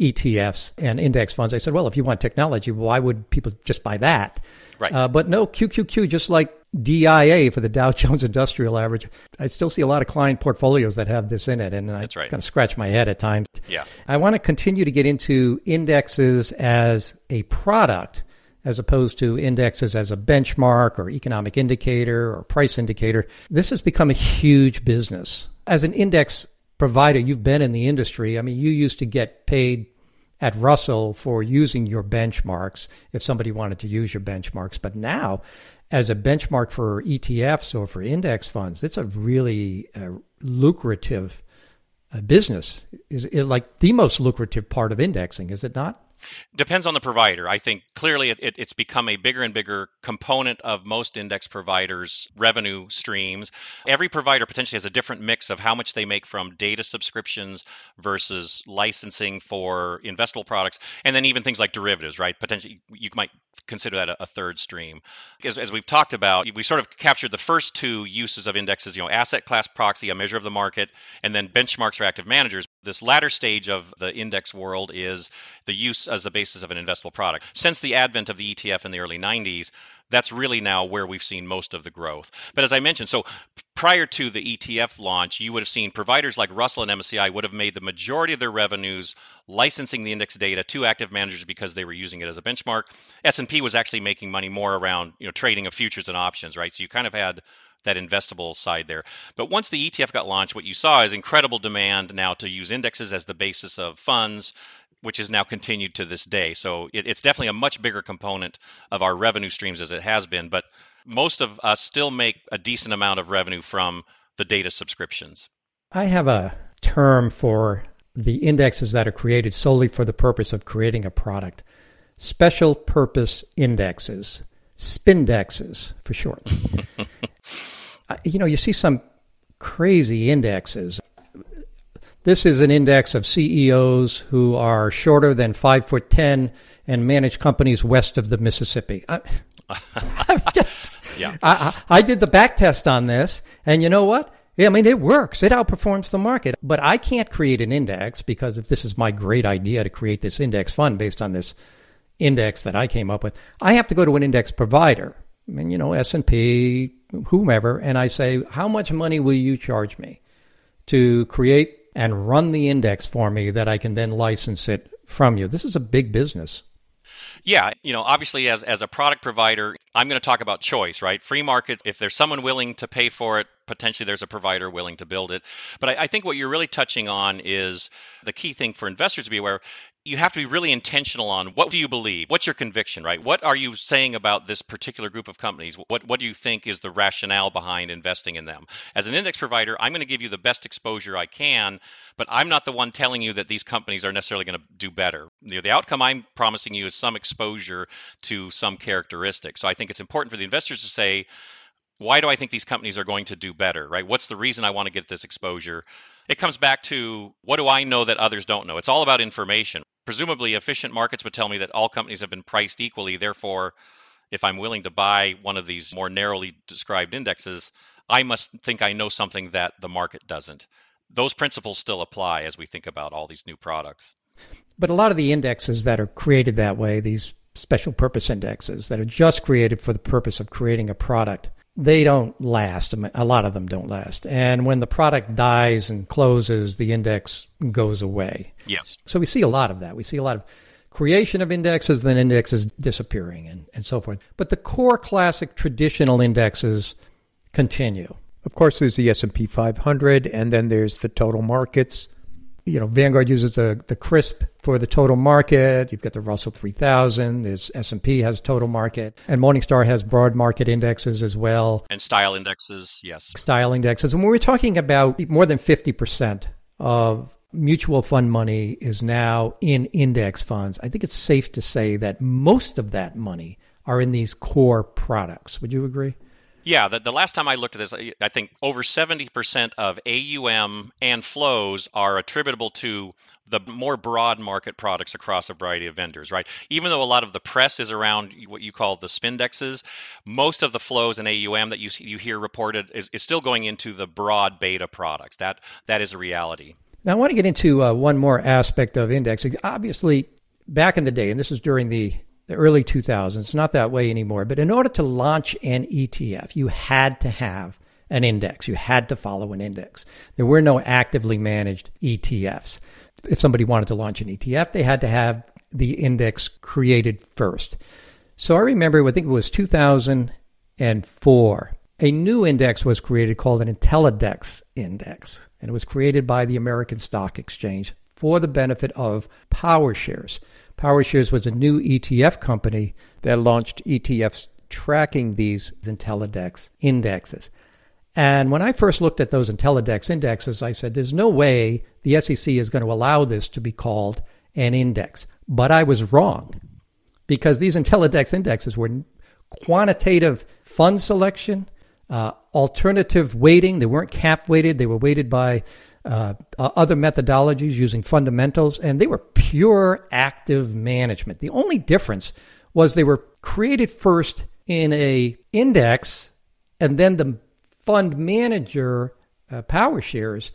ETFs and index funds, I said, well, if you want technology, why would people just buy that? Right. But no, QQQ, just like DIA for the Dow Jones Industrial Average, I still see a lot of client portfolios that have this in it, and I kind of scratch my head at times. Yeah. I want to continue to get into indexes as a product as opposed to indexes as a benchmark or economic indicator or price indicator. This has become a huge business. As an index provider, you've been in the industry. I mean, you used to get paid at Russell for using your benchmarks if somebody wanted to use your benchmarks. But now, as a benchmark for ETFs or for index funds, it's a really lucrative business. Is it like the most lucrative part of indexing, is it not? Depends on the provider. I think clearly it's become a bigger and bigger component of most index providers' revenue streams. Every provider potentially has a different mix of how much they make from data subscriptions versus licensing for investable products, and then even things like derivatives, right? Potentially, you might consider that a third stream. As we've talked about, we sort of captured the first two uses of indexes, asset class proxy, a measure of the market, and then benchmarks for active managers. This latter stage of the index world is the use as the basis of an investable product. Since the advent of the ETF in the early 90s, that's really now where we've seen most of the growth. But as I mentioned, so prior to the ETF launch, you would have seen providers like Russell and MSCI would have made the majority of their revenues licensing the index data to active managers because they were using it as a benchmark. S&P was actually making money more around trading of futures and options, right? So you kind of had that investable side there. But once the ETF got launched, what you saw is incredible demand now to use indexes as the basis of funds, which has now continued to this day. So it's definitely a much bigger component of our revenue streams as it has been. But most of us still make a decent amount of revenue from the data subscriptions. I have a term for the indexes that are created solely for the purpose of creating a product. Special purpose indexes. Spindexes, for short. You see some crazy indexes. This is an index of CEOs who are shorter than 5'10" and manage companies west of the Mississippi. Yeah. I did the back test on this, and you know what? I mean, it works. It outperforms the market. But I can't create an index because if this is my great idea to create this index fund based on this index that I came up with, I have to go to an index provider, S&P, whomever, and I say, how much money will you charge me to create and run the index for me that I can then license it from you? This is a big business. Yeah, obviously as a product provider, I'm going to talk about choice, right? Free market, if there's someone willing to pay for it, potentially there's a provider willing to build it. But I think what you're really touching on is the key thing for investors to be aware of. You have to be really intentional on what do you believe? What's your conviction, right? What are you saying about this particular group of companies? What do you think is the rationale behind investing in them? As an index provider, I'm going to give you the best exposure I can, but I'm not the one telling you that these companies are necessarily going to do better. The outcome I'm promising you is some exposure to some characteristics. So I think it's important for the investors to say, why do I think these companies are going to do better, right? What's the reason I want to get this exposure? It comes back to, what do I know that others don't know? It's all about information. Presumably, efficient markets would tell me that all companies have been priced equally. Therefore, if I'm willing to buy one of these more narrowly described indexes, I must think I know something that the market doesn't. Those principles still apply as we think about all these new products. But a lot of the indexes that are created that way, these special purpose indexes that are just created for the purpose of creating a product, they don't last. A lot of them don't last. And when the product dies and closes, the index goes away. Yes. So we see a lot of that. We see a lot of creation of indexes, then indexes disappearing and so forth. But the core classic traditional indexes continue. Of course, there's the S&P 500, and then there's the total markets. Vanguard uses the CRSP for the total market. You've got the Russell 3000. There's S&P has total market. And Morningstar has broad market indexes as well. And style indexes, yes. Style indexes. And when we're talking about more than 50% of mutual fund money is now in index funds, I think it's safe to say that most of that money are in these core products. Would you agree? Yeah, the last time I looked at this, I think over 70% of AUM and flows are attributable to the more broad market products across a variety of vendors, right? Even though a lot of the press is around what you call the spindexes, most of the flows in AUM that you hear reported is still going into the broad beta products. That is a reality. Now, I want to get into one more aspect of indexing. Obviously, back in the day, and this is during the early 2000s, it's not that way anymore, but in order to launch an ETF, you had to have an index. You had to follow an index. There were no actively managed ETFs. If somebody wanted to launch an ETF, they had to have the index created first. So I remember, I think it was 2004, a new index was created called an Intellidex index, and it was created by the American Stock Exchange for the benefit of PowerShares. PowerShares was a new ETF company that launched ETFs tracking these Intellidex indexes. And when I first looked at those Intellidex indexes, I said, there's no way the SEC is going to allow this to be called an index. but I was wrong because these IntelliDex indexes were quantitative fund selection, alternative weighting. They weren't cap weighted. They were weighted by other methodologies using fundamentals, and they were pure active management. The only difference was they were created first in a index, and then the fund manager, PowerShares,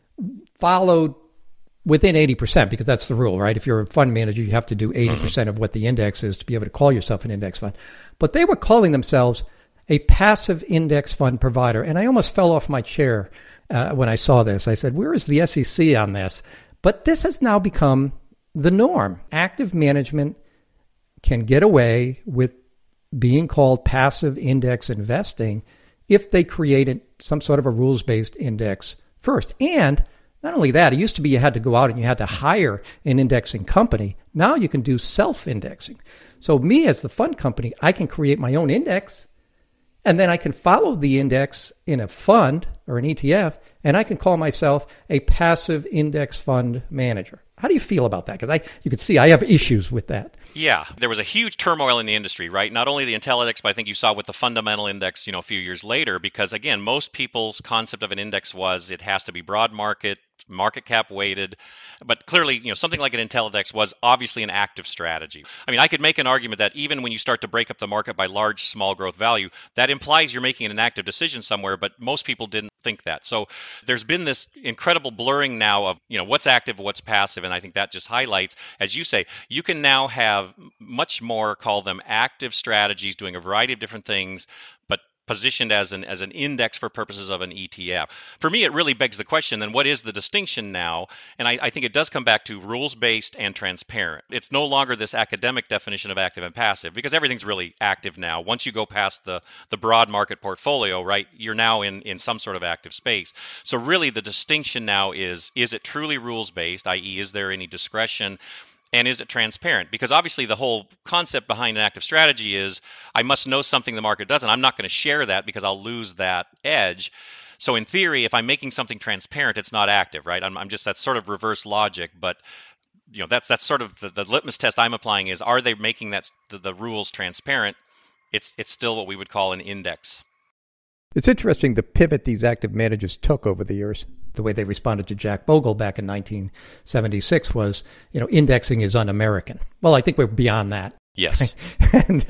followed within 80%, because that's the rule, right? If you're a fund manager, you have to do 80% of what the index is to be able to call yourself an index fund. But they were calling themselves a passive index fund provider. And I almost fell off my chair when I saw this. I said, where is the SEC on this? But this has now become the norm. Active management can get away with being called passive index investing if they created some sort of a rules-based index first. And not only that, it used to be you had to go out and you had to hire an indexing company. Now you can do self-indexing. So me as the fund company, I can create my own index, and then I can follow the index in a fund or an ETF, and I can call myself a passive index fund manager. How do you feel about that? Because you can see I have issues with that. Yeah, there was a huge turmoil in the industry, right? Not only the IntelliDex, but I think you saw with the fundamental index, a few years later, because again, most people's concept of an index was it has to be broad market cap weighted. But clearly, something like an IntelliDex was obviously an active strategy. I mean, I could make an argument that even when you start to break up the market by large, small growth value, that implies you're making an active decision somewhere, but most people didn't think that. So there's been this incredible blurring now of, what's active, what's passive. And I think that just highlights, as you say, you can now have much more, call them active strategies, doing a variety of different things, but positioned as an index for purposes of an ETF. For me, it really begs the question, then what is the distinction now? And I think it does come back to rules-based and transparent. It's no longer this academic definition of active and passive, because everything's really active now. Once you go past the broad market portfolio, right, you're now in some sort of active space. So really the distinction now is it truly rules-based, i.e. is there any discretion? And is it transparent? Because obviously the whole concept behind an active strategy is I must know something the market doesn't. I'm not going to share that because I'll lose that edge. So in theory, if I'm making something transparent, it's not active, right? That's sort of reverse logic. But that's sort of the litmus test I'm applying is, are they making the rules transparent? It's still what we would call an index. It's interesting the pivot these active managers took over the years. The way they responded to Jack Bogle back in 1976 was, indexing is un-American. Well, I think we're beyond that. Yes. And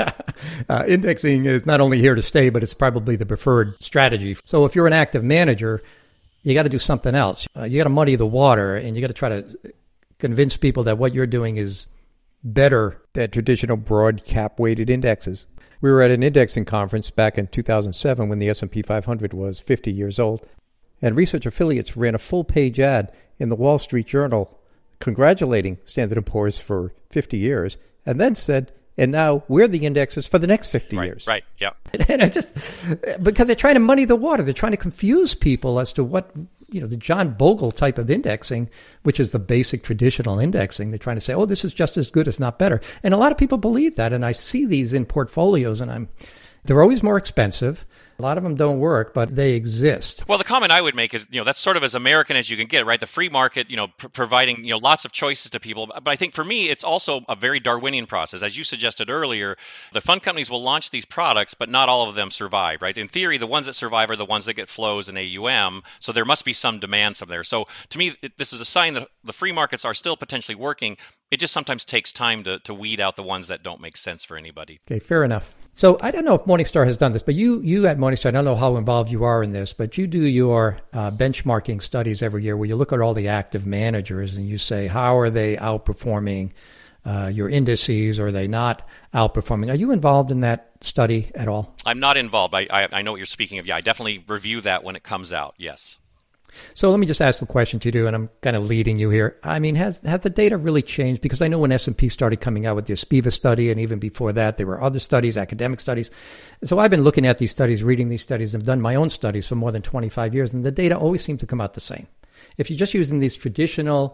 indexing is not only here to stay, but it's probably the preferred strategy. So if you're an active manager, you got to do something else. You got to muddy the water, and you got to try to convince people that what you're doing is better than traditional broad cap-weighted indexes. We were at an indexing conference back in 2007 when the S&P 500 was 50 years old. And Research Affiliates ran a full-page ad in the Wall Street Journal congratulating Standard & Poor's for 50 years, and then said, and now we're the indexes for the next 50 years. Right, yeah. And because they're trying to muddy the water. They're trying to confuse people as to what, the John Bogle type of indexing, which is the basic traditional indexing. They're trying to say, oh, this is just as good, if not better. And a lot of people believe that, and I see these in portfolios, and they're always more expensive. A lot of them don't work, but they exist. Well, the comment I would make is, that's sort of as American as you can get, right? The free market, providing, lots of choices to people. But I think for me, it's also a very Darwinian process. As you suggested earlier, the fund companies will launch these products, but not all of them survive, right? In theory, the ones that survive are the ones that get flows in AUM. So there must be some demand somewhere. So to me, this is a sign that the free markets are still potentially working. It just sometimes takes time to weed out the ones that don't make sense for anybody. Okay, fair enough. So I don't know if Morningstar has done this, but you at Morningstar, I don't know how involved you are in this, but you do your benchmarking studies every year where you look at all the active managers and you say, how are they outperforming your indices, or are they not outperforming? Are you involved in that study at all? I'm not involved. I know what you're speaking of. Yeah, I definitely review that when it comes out, yes. So let me just ask the question to you, and I'm kind of leading you here. I mean, has the data really changed? Because I know when S&P started coming out with the Aspiva study, and even before that, there were other studies, academic studies. So I've been looking at these studies, reading these studies, and done my own studies for more than 25 years, and the data always seem to come out the same. If you're just using these traditional,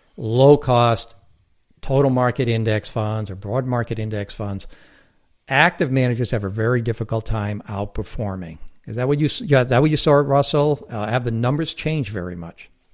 low-cost, total market index funds or broad market index funds, active managers have a very difficult time outperforming. Is that what you saw at Russell? Have the numbers changed very much?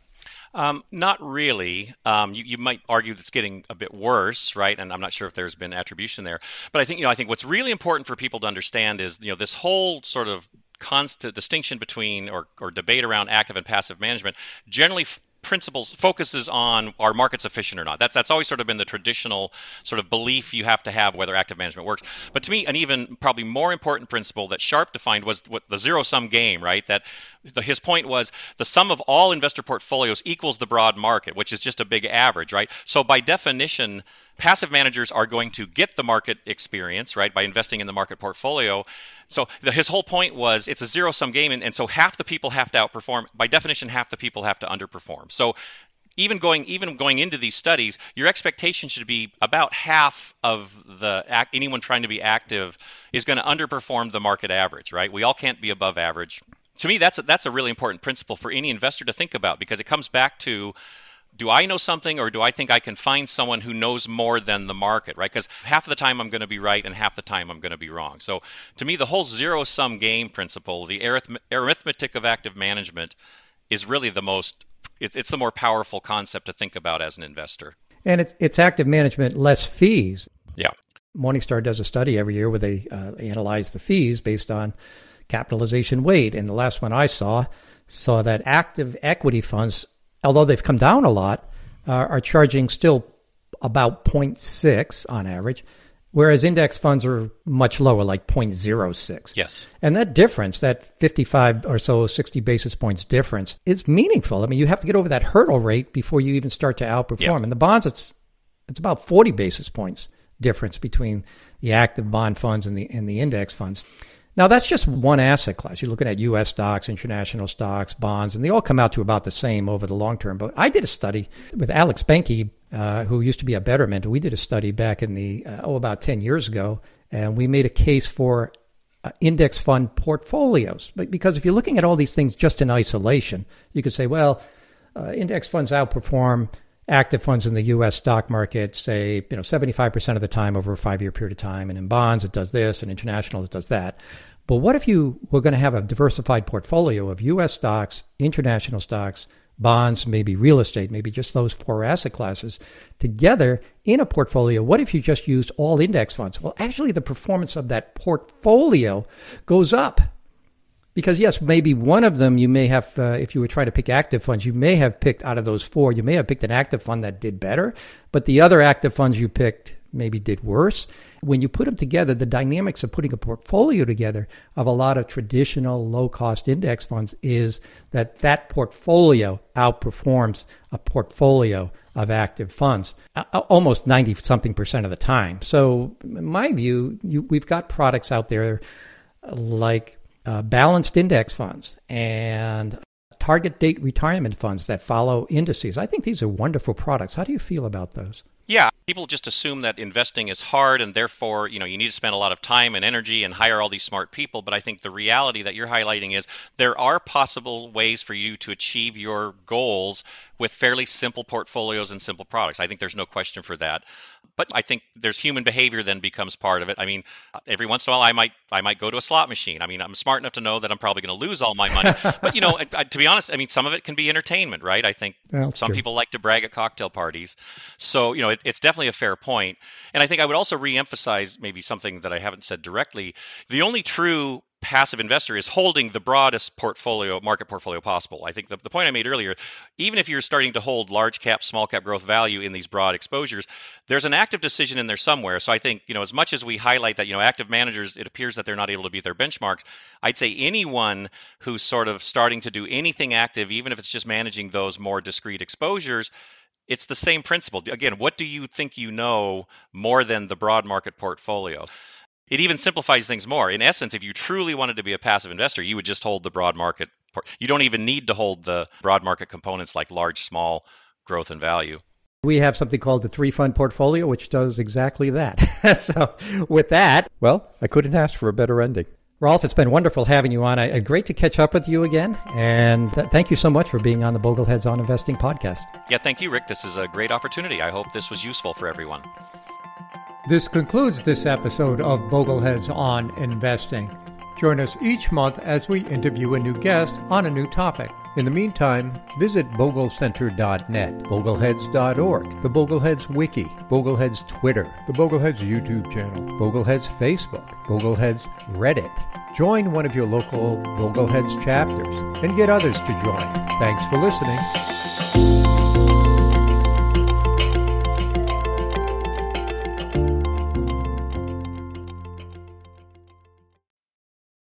Not really. You might argue that it's getting a bit worse, right? And I'm not sure if there's been attribution there. But I think what's really important for people to understand is, this whole sort of constant distinction between or debate around active and passive management generally principles focuses on are markets efficient or not. That's always sort of been the traditional sort of belief you have to have whether active management works. But to me, an even probably more important principle that Sharpe defined was what the zero-sum game, right? That his point was the sum of all investor portfolios equals the broad market, which is just a big average, right? So by definition, passive managers are going to get the market experience, right, by investing in the market portfolio. So his whole point was it's a zero-sum game, and so half the people have to outperform. By definition, half the people have to underperform. So even going into these studies, your expectation should be about half of anyone trying to be active is going to underperform the market average, right? We all can't be above average. To me, that's a really important principle for any investor to think about, because it comes back to, do I know something, or do I think I can find someone who knows more than the market, right? Because half of the time I'm going to be right and half the time I'm going to be wrong. So to me, the whole zero-sum game principle, the arithmetic of active management, is really it's the more powerful concept to think about as an investor. And it's active management, less fees. Yeah. Morningstar does a study every year where they analyze the fees based on capitalization weight. And the last one I saw that active equity funds, although they've come down a lot, are charging still about 0.6 on average, whereas index funds are much lower, like 0.06. Yes. And that difference, that 55 or so, 60 basis points difference, is meaningful. I mean, you have to get over that hurdle rate before you even start to outperform. Yeah. In the bonds, it's about 40 basis points difference between the active bond funds and the index funds. Now, that's just one asset class. You're looking at U.S. stocks, international stocks, bonds, and they all come out to about the same over the long term. But I did a study with Alex Benke, who used to be a Betterment. We did a study back in about 10 years ago, and we made a case for index fund portfolios. Because if you're looking at all these things just in isolation, you could say, well, index funds outperform active funds in the U.S. stock market, say, 75% of the time over a 5-year period of time. And in bonds, it does this, and international, it does that. But what if you were going to have a diversified portfolio of U.S. stocks, international stocks, bonds, maybe real estate, maybe just those 4 asset classes together in a portfolio? What if you just used all index funds? Well, actually, the performance of that portfolio goes up. Because, yes, maybe one of them you may have, if you were trying to pick active funds, you may have picked out of those 4, you may have picked an active fund that did better, but the other active funds you picked maybe did worse. When you put them together, the dynamics of putting a portfolio together of a lot of traditional low-cost index funds is that portfolio outperforms a portfolio of active funds almost 90-something% of the time. So in my view, we've got products out there like balanced index funds and target date retirement funds that follow indices. I think these are wonderful products. How do you feel about those? Yeah, people just assume that investing is hard and therefore, you need to spend a lot of time and energy and hire all these smart people. But I think the reality that you're highlighting is there are possible ways for you to achieve your goals with fairly simple portfolios and simple products. I think there's no question for that. But I think there's human behavior then becomes part of it. I mean, every once in a while I might go to a slot machine. I mean, I'm smart enough to know that I'm probably going to lose all my money. But, to be honest, I mean, some of it can be entertainment, right? I think some people like to brag at cocktail parties. So, it's definitely a fair point. And I think I would also reemphasize maybe something that I haven't said directly. The only true passive investor is holding the broadest market portfolio possible. I think the point I made earlier, even if you're starting to hold large cap, small cap growth value in these broad exposures, there's an active decision in there somewhere. So I think, as much as we highlight that, active managers, it appears that they're not able to beat their benchmarks. I'd say anyone who's sort of starting to do anything active, even if it's just managing those more discrete exposures, it's the same principle. Again, what do you think you know more than the broad market portfolio? It even simplifies things more. In essence, if you truly wanted to be a passive investor, you would just hold the broad market. You don't even need to hold the broad market components like large, small, growth, and value. We have something called the 3-fund portfolio, which does exactly that. So with that, well, I couldn't ask for a better ending. Rolf, it's been wonderful having you on. Great to catch up with you again. And thank you so much for being on the Bogleheads on Investing podcast. Yeah, thank you, Rick. This is a great opportunity. I hope this was useful for everyone. This concludes this episode of Bogleheads on Investing. Join us each month as we interview a new guest on a new topic. In the meantime, visit boglecenter.net, bogleheads.org, the Bogleheads Wiki, Bogleheads Twitter, the Bogleheads YouTube channel, Bogleheads Facebook, Bogleheads Reddit. Join one of your local Bogleheads chapters and get others to join. Thanks for listening.